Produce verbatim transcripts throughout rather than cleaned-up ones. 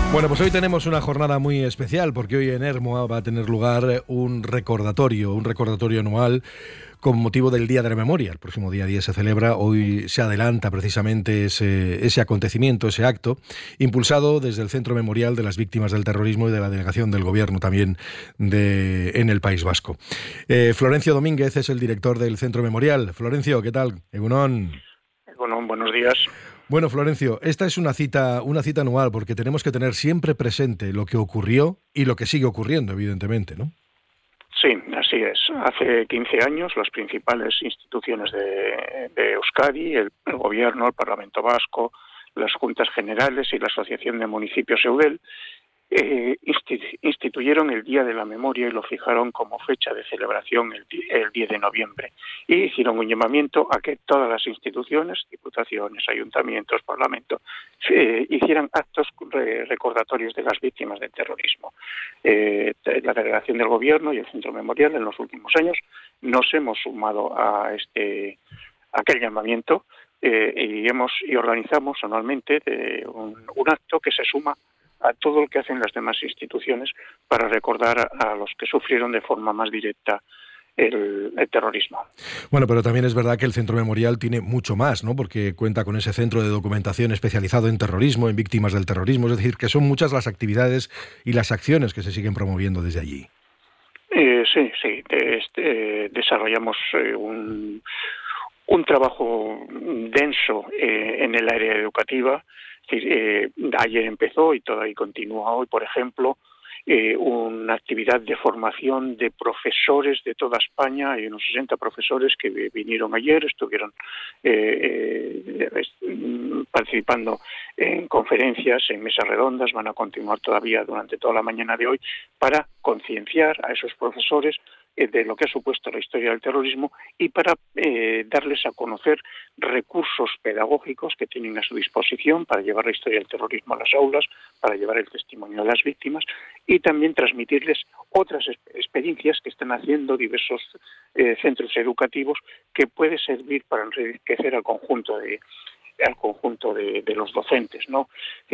Bueno, pues hoy tenemos una jornada muy especial porque hoy en Ermua va a tener lugar un recordatorio, un recordatorio anual con motivo del Día de la Memoria. El próximo día diez se celebra, hoy se adelanta precisamente ese, ese acontecimiento, ese acto, impulsado desde el Centro Memorial de las Víctimas del Terrorismo y de la Delegación del Gobierno también de, en el País Vasco. Eh, Florencio Domínguez es el director del Centro Memorial. Florencio, ¿qué tal? Egunon. Bueno, buenos días. Bueno, Florencio, esta es una cita, una cita anual porque tenemos que tener siempre presente lo que ocurrió y lo que sigue ocurriendo, evidentemente, ¿no? Sí, así es. Hace quince años las principales instituciones de, de Euskadi, el, el Gobierno, el Parlamento Vasco, las Juntas Generales y la Asociación de Municipios Eudel eh, instituyeron el Día de la Memoria y lo fijaron como fecha de celebración el, el diez de noviembre. Y hicieron un llamamiento a que todas las instituciones, diputaciones, ayuntamientos, parlamento, eh, hicieran actos recordatorios de las víctimas del terrorismo. Eh, la delegación del Gobierno y el Centro Memorial en los últimos años nos hemos sumado a este a aquel llamamiento eh, y hemos y organizamos anualmente de un, un acto que se suma a todo lo que hacen las demás instituciones para recordar a, a los que sufrieron de forma más directa el, el terrorismo. Bueno, pero también es verdad que el Centro Memorial tiene mucho más, ¿no? Porque cuenta con ese centro de documentación especializado en terrorismo, en víctimas del terrorismo, es decir, que son muchas las actividades y las acciones que se siguen promoviendo desde allí. Eh, sí, sí, este, desarrollamos eh, un, un trabajo denso eh, en el área educativa. Eh, ayer empezó y todavía continúa hoy, por ejemplo, eh, una actividad de formación de profesores de toda España. Hay unos sesenta profesores que vinieron ayer, estuvieron eh, eh, participando en conferencias, en mesas redondas, van a continuar todavía durante toda la mañana de hoy para concienciar a esos profesores de lo que ha supuesto la historia del terrorismo y para eh, darles a conocer recursos pedagógicos que tienen a su disposición para llevar la historia del terrorismo a las aulas, para llevar el testimonio de las víctimas y también transmitirles otras experiencias que están haciendo diversos eh, centros educativos que puede servir para enriquecer al conjunto de al conjunto de, de los docentes, ¿no?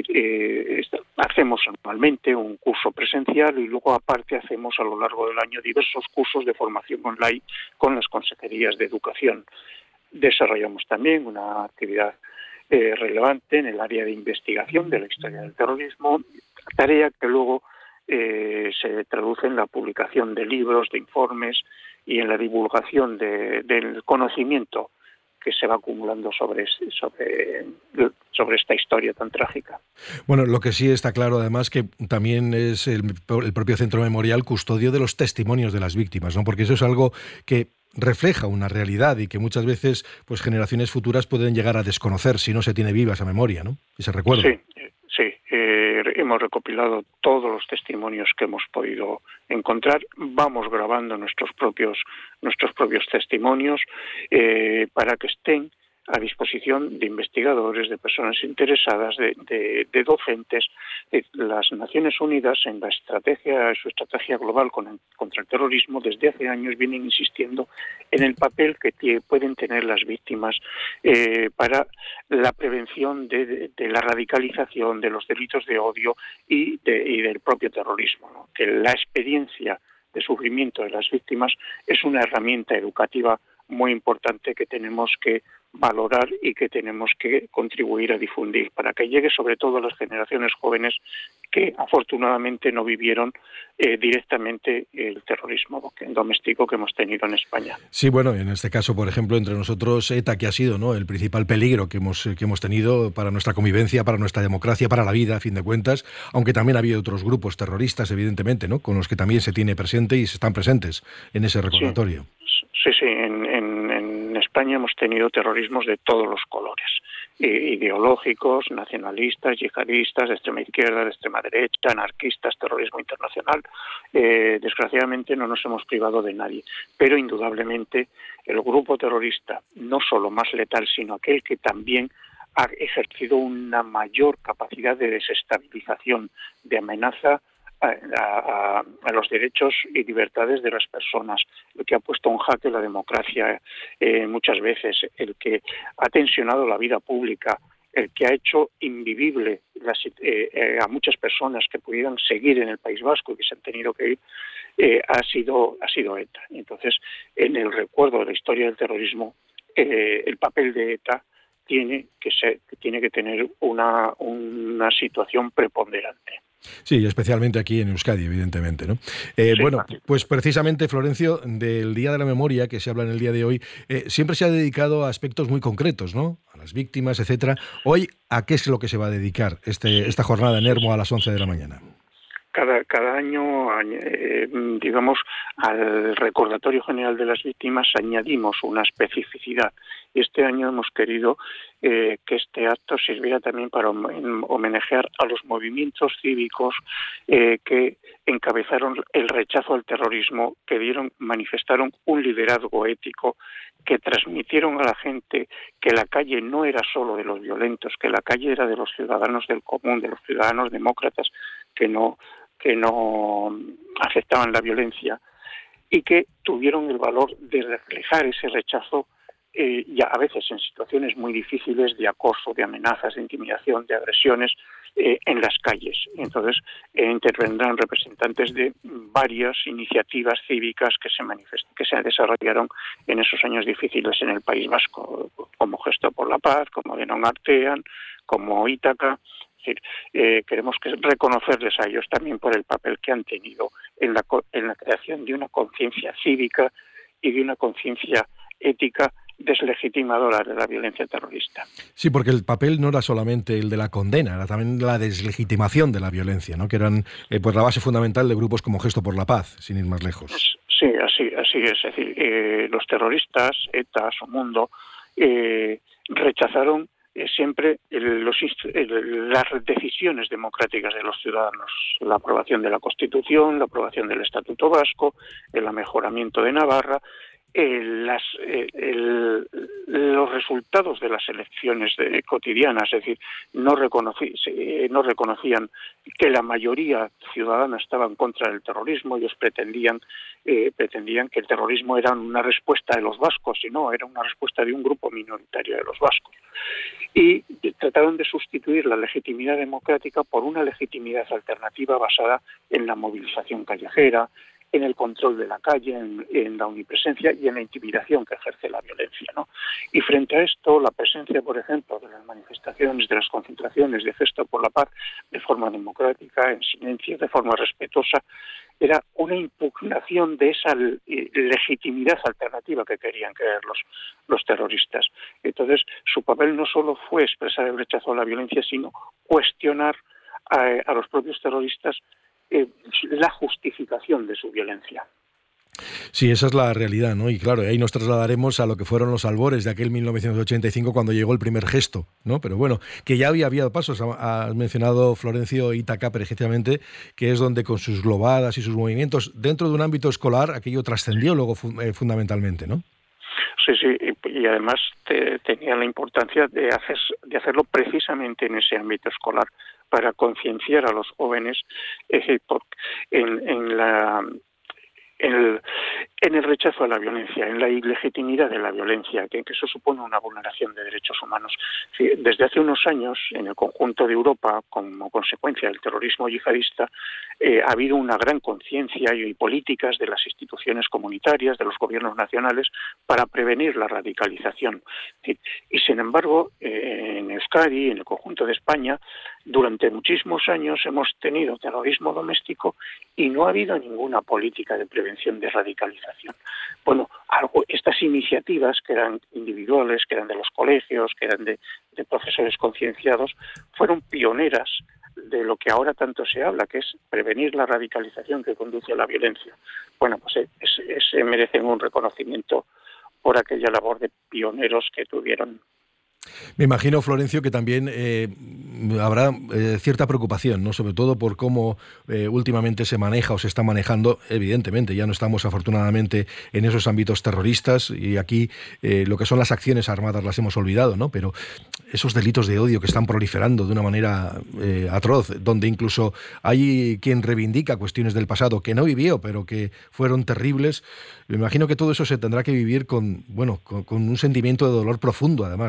Eh, hacemos anualmente un curso presencial y luego aparte hacemos a lo largo del año diversos cursos de formación online con las consejerías de educación. Desarrollamos también una actividad eh, relevante en el área de investigación de la historia del terrorismo, tarea que luego eh, se traduce en la publicación de libros, de informes y en la divulgación de, del conocimiento que se va acumulando sobre, sobre, sobre esta historia tan trágica. Bueno, lo que sí está claro además que también es el, el propio Centro Memorial custodio de los testimonios de las víctimas, ¿no? Porque eso es algo que refleja una realidad y que muchas veces pues generaciones futuras pueden llegar a desconocer si no se tiene viva esa memoria, ¿no? Ese recuerdo. Sí, sí. Eh, hemos recopilado todos los testimonios que hemos podido encontrar. Vamos grabando nuestros propios nuestros propios testimonios eh, para que estén a disposición de investigadores, de personas interesadas, de, de, de docentes. Eh, las Naciones Unidas, en la estrategia, su estrategia global con el, contra el terrorismo, desde hace años vienen insistiendo en el papel que t- pueden tener las víctimas eh, para la prevención de, de, de la radicalización, de los delitos de odio y, de, y del propio terrorismo, ¿no? Que la experiencia de sufrimiento de las víctimas es una herramienta educativa muy importante que tenemos que valorar y que tenemos que contribuir a difundir para que llegue sobre todo a las generaciones jóvenes que afortunadamente no vivieron eh, directamente el terrorismo doméstico que hemos tenido en España. Sí, bueno, en este caso, por ejemplo, entre nosotros ETA, que ha sido, ¿no?, el principal peligro que hemos, que hemos tenido para nuestra convivencia, para nuestra democracia, para la vida, a fin de cuentas, aunque también ha habido otros grupos terroristas, evidentemente, ¿no?, con los que también se tiene presente y se están presentes en ese recordatorio. Sí, sí, sí. En, en, en España hemos tenido terrorismos de todos los colores, ideológicos, nacionalistas, yihadistas, de extrema izquierda, de extrema derecha, anarquistas, terrorismo internacional. Eh, desgraciadamente no nos hemos privado de nadie, pero indudablemente el grupo terrorista, no solo más letal, sino aquel que también ha ejercido una mayor capacidad de desestabilización, de amenaza A, a, a los derechos y libertades de las personas, el que ha puesto en jaque la democracia eh, muchas veces, el que ha tensionado la vida pública, el que ha hecho invivible las, eh, eh, a muchas personas que pudieran seguir en el País Vasco y que se han tenido que ir, eh, ha sido ha sido ETA. Entonces, en el recuerdo de la historia del terrorismo, eh, el papel de ETA tiene que ser, tiene que tener una, una situación preponderante. Sí, especialmente aquí en Euskadi, evidentemente, ¿no? Eh, sí, bueno, vale. pues precisamente, Florencio, del Día de la Memoria, que se habla en el día de hoy, eh, siempre se ha dedicado a aspectos muy concretos, ¿no? A las víctimas, etcétera. Hoy, ¿a qué es lo que se va a dedicar este, esta jornada en Ermo a las once de la mañana? Cada, cada año, eh, digamos, al recordatorio general de las víctimas añadimos una especificidad. Y este año hemos querido eh, que este acto sirviera también para homenajear a los movimientos cívicos eh, que encabezaron el rechazo al terrorismo, que dieron, manifestaron un liderazgo ético, que transmitieron a la gente que la calle no era solo de los violentos, que la calle era de los ciudadanos del común, de los ciudadanos demócratas que no que no aceptaban la violencia y que tuvieron el valor de reflejar ese rechazo eh, ya a veces en situaciones muy difíciles de acoso, de amenazas, de intimidación, de agresiones eh, en las calles. Entonces eh, intervendrán representantes de varias iniciativas cívicas que se manifest- que se desarrollaron en esos años difíciles en el País Vasco, como Gesto por la Paz, como Denon Artean, como Ítaca. Es decir, eh, queremos que reconocerles a ellos también por el papel que han tenido en la, en la creación de una conciencia cívica y de una conciencia ética deslegitimadora de la violencia terrorista. Sí, porque el papel no era solamente el de la condena, era también la deslegitimación de la violencia, ¿no? Que eran eh, pues la base fundamental de grupos como Gesto por la Paz, sin ir más lejos. Sí, así, así es. Es decir, eh, los terroristas, ETA, Somundo, eh, rechazaron Eh, siempre el, los, el, las decisiones democráticas de los ciudadanos, la aprobación de la Constitución, la aprobación del Estatuto Vasco, el mejoramiento de Navarra, eh, las, eh, el, los resultados de las elecciones de, cotidianas, es decir, no, reconocí, eh, no reconocían que la mayoría ciudadana estaba en contra del terrorismo. Ellos pretendían eh, pretendían que el terrorismo era una respuesta de los vascos, y no, era una respuesta de un grupo minoritario de los vascos. Y trataron de sustituir la legitimidad democrática por una legitimidad alternativa basada en la movilización callejera, en el control de la calle, en, en la omnipresencia y en la intimidación que ejerce la violencia, ¿no? Y frente a esto, la presencia, por ejemplo, de las manifestaciones, de las concentraciones de Gesto por la Paz, de forma democrática, en silencio, de forma respetuosa, era una impugnación de esa legitimidad alternativa que querían crear los, los terroristas. Entonces, su papel no solo fue expresar el rechazo a la violencia, sino cuestionar a, a los propios terroristas eh, la justificación de su violencia. Sí, esa es la realidad, ¿no? Y claro, ahí nos trasladaremos a lo que fueron los albores de aquel mil novecientos ochenta y cinco cuando llegó el primer Gesto, ¿no? Pero bueno, que ya había habido pasos. Has mencionado, Florencio, Ítaca, precisamente, que es donde con sus globadas y sus movimientos, dentro de un ámbito escolar, aquello trascendió luego eh, fundamentalmente, ¿no? Sí, sí, y, y además te, tenía la importancia de, hacer, de hacerlo precisamente en ese ámbito escolar, para concienciar a los jóvenes eh, por, en, en la... En el, en el rechazo a la violencia, en la ilegitimidad de la violencia, que, que eso supone una vulneración de derechos humanos. Sí, desde hace unos años, en el conjunto de Europa, como consecuencia del terrorismo yihadista, eh, ha habido una gran conciencia y, y políticas de las instituciones comunitarias, de los gobiernos nacionales, para prevenir la radicalización. Sí, y sin embargo, eh, en Euskadi, en el conjunto de España, durante muchísimos años hemos tenido terrorismo doméstico y no ha habido ninguna política de prevención de radicalización. Bueno, algo, estas iniciativas que eran individuales, que eran de los colegios, que eran de, de profesores concienciados, fueron pioneras de lo que ahora tanto se habla, que es prevenir la radicalización que conduce a la violencia. Bueno, pues es, es, es, merecen un reconocimiento por aquella labor de pioneros que tuvieron. Me imagino, Florencio, que también eh, habrá eh, cierta preocupación, ¿no? Sobre todo por cómo eh, últimamente se maneja o se está manejando. Evidentemente, ya no estamos afortunadamente en esos ámbitos terroristas y aquí eh, lo que son las acciones armadas las hemos olvidado, ¿no? Pero esos delitos de odio que están proliferando de una manera eh, atroz, donde incluso hay quien reivindica cuestiones del pasado que no vivió, pero que fueron terribles. Me imagino que todo eso se tendrá que vivir con, bueno, con, con un sentimiento de dolor profundo, además, ¿no? Cuando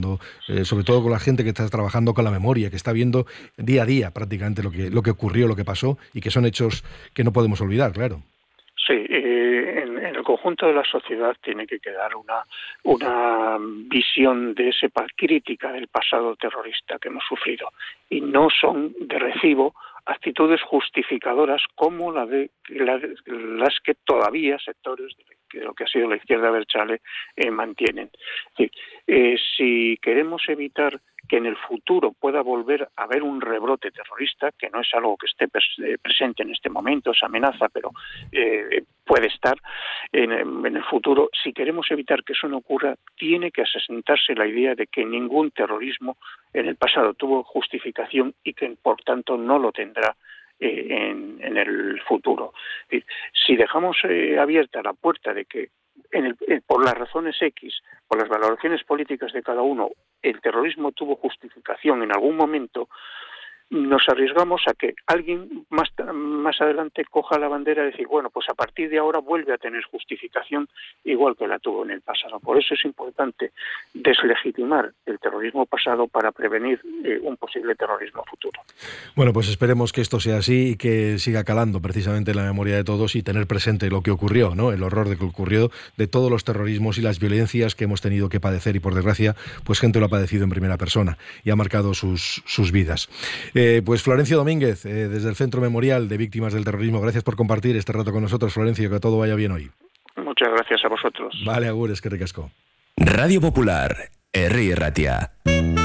cuando, eh, sobre todo con la gente que está trabajando con la memoria, que está viendo día a día prácticamente lo que, lo que ocurrió, lo que pasó, y que son hechos que no podemos olvidar, claro. Sí, eh, en, en el conjunto de la sociedad tiene que quedar una, una visión de ese crítica del pasado terrorista que hemos sufrido, y no son de recibo actitudes justificadoras como la de la, las que todavía sectores de lo que ha sido la izquierda abertzale eh, mantienen. Es decir, eh, si queremos evitar que en el futuro pueda volver a haber un rebrote terrorista, que no es algo que esté pres- presente en este momento, esa amenaza, pero eh, puede estar en, en el futuro, si queremos evitar que eso no ocurra, tiene que asentarse la idea de que ningún terrorismo en el pasado tuvo justificación y que, por tanto, no lo tendrá eh, en, en el futuro. Es decir, si dejamos eh, abierta la puerta de que En el, eh, por las razones X, por las valoraciones políticas de cada uno, el terrorismo tuvo justificación en algún momento, nos arriesgamos a que alguien más, más adelante coja la bandera y decir, bueno, pues a partir de ahora vuelve a tener justificación igual que la tuvo en el pasado. Por eso es importante deslegitimar el terrorismo pasado para prevenir eh, un posible terrorismo futuro. Bueno, pues esperemos que esto sea así y que siga calando precisamente en la memoria de todos y tener presente lo que ocurrió, ¿no? El horror de que ocurrió, de todos los terrorismos y las violencias que hemos tenido que padecer, y por desgracia, pues gente lo ha padecido en primera persona y ha marcado sus, sus vidas. Eh, pues Florencio Domínguez, eh, desde el Centro Memorial de Víctimas del Terrorismo, gracias por compartir este rato con nosotros, Florencio, que todo vaya bien hoy. Muchas gracias a vosotros. Vale, agur, eskerrik asko. Radio Popular, herri erratia.